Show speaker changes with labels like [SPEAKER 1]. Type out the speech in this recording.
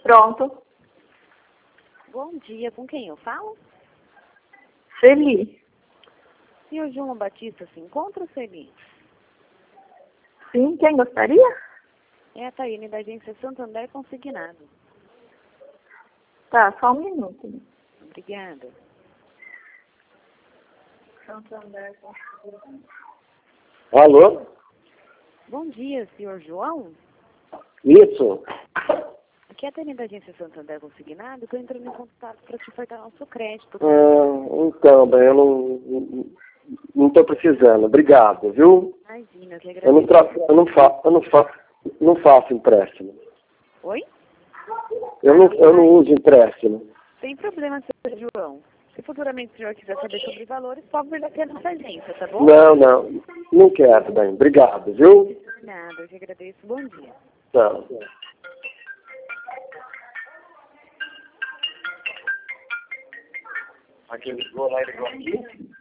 [SPEAKER 1] Pronto.
[SPEAKER 2] Bom dia, com quem eu falo?
[SPEAKER 1] Celi.
[SPEAKER 2] Senhor João Batista se encontra, Celi?
[SPEAKER 1] Sim, quem gostaria?
[SPEAKER 2] É a Taíne da agência Santander Consignado.
[SPEAKER 1] Tá, só um minuto.
[SPEAKER 2] Obrigada.
[SPEAKER 1] Santander Consignado.
[SPEAKER 3] Alô?
[SPEAKER 2] Bom dia, senhor João.
[SPEAKER 3] Isso.
[SPEAKER 2] Aqui é a Taíne da agência Santander Consignado. Estou entrando em contato para te ofertar nosso crédito.
[SPEAKER 3] Então, bem, eu não estou precisando. Obrigado, viu?
[SPEAKER 2] Imagina, que
[SPEAKER 3] Eu
[SPEAKER 2] agradeço.
[SPEAKER 3] não faço empréstimo.
[SPEAKER 2] Oi?
[SPEAKER 3] Eu não uso empréstimo.
[SPEAKER 2] Sem problema, senhor João. Se futuramente o senhor quiser saber sobre valores, pode vir aqui na nossa agência, tá bom?
[SPEAKER 3] Não quero, bem. Obrigado, viu?
[SPEAKER 2] Nada, eu que agradeço. Bom dia.
[SPEAKER 3] Tchau. Aqui ligou lá e ligou aqui?